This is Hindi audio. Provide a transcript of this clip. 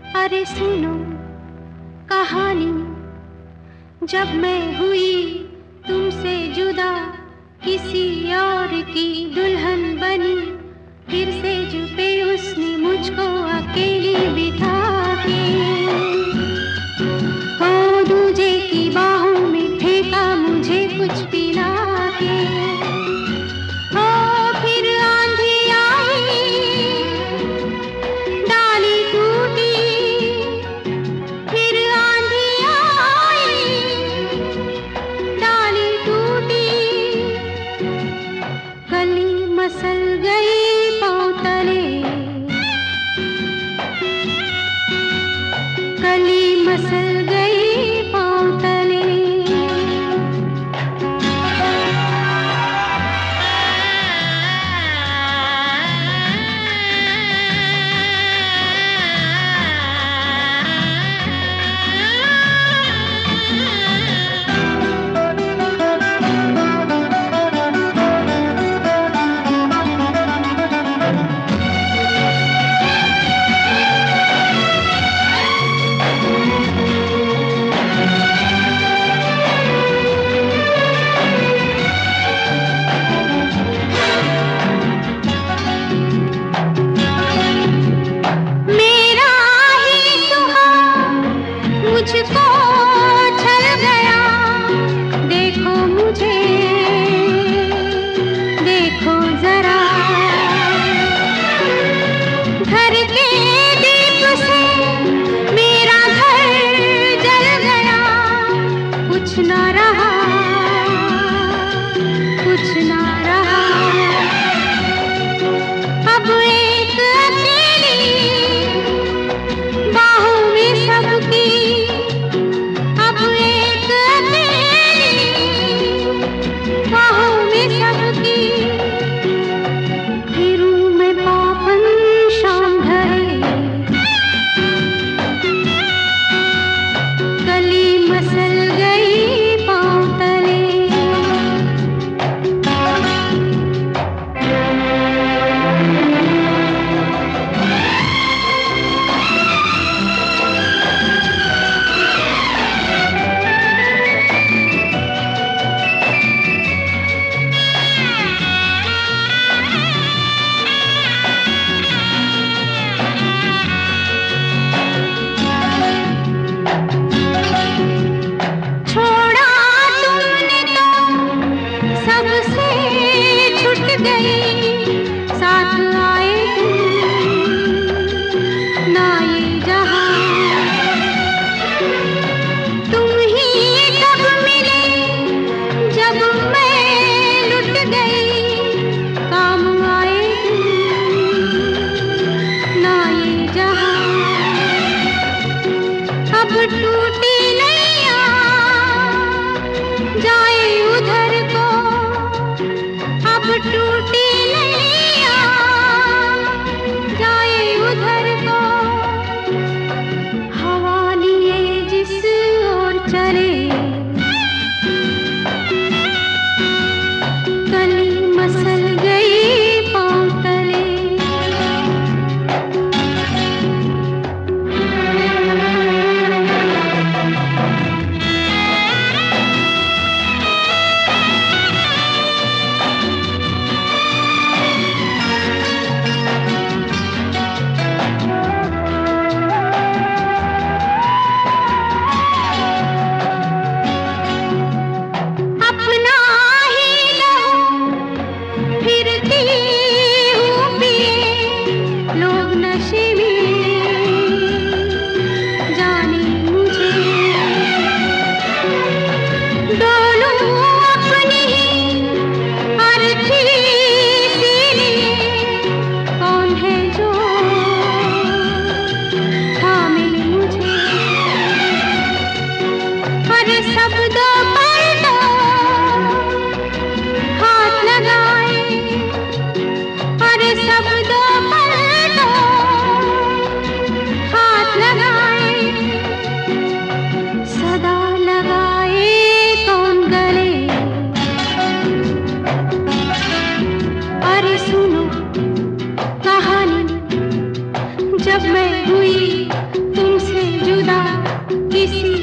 अरे सुनो कहानी, जब मैं हुई तुमसे जुदा, किसी और की दुल्हन बनी, फिर से जुपे उसने मुझको अकेली बिठा के, ओ दूजे की बाहों में फेंका मुझे कुछ पिला के। ओ फिर आंधी आई, डाली टूटी, फिर आंधी आई, डाली टूटी, कली मसल गई पाँव तले, कली मसल गई पाँव तले। मुझको छल गया, देखो मुझे, देखो जरा, घर के दीप से मेरा घर जल गया, कुछ ना रहा, कुछ ना रहा, अब एक अकेली बाहों में सबकी, टूटी नैया जाए उधर को, अब टूटी नैया जाए उधर को, हवा लिए जिस ओर चले, कली मसल गई पाँव तले। जब मैं हुई तुम किसी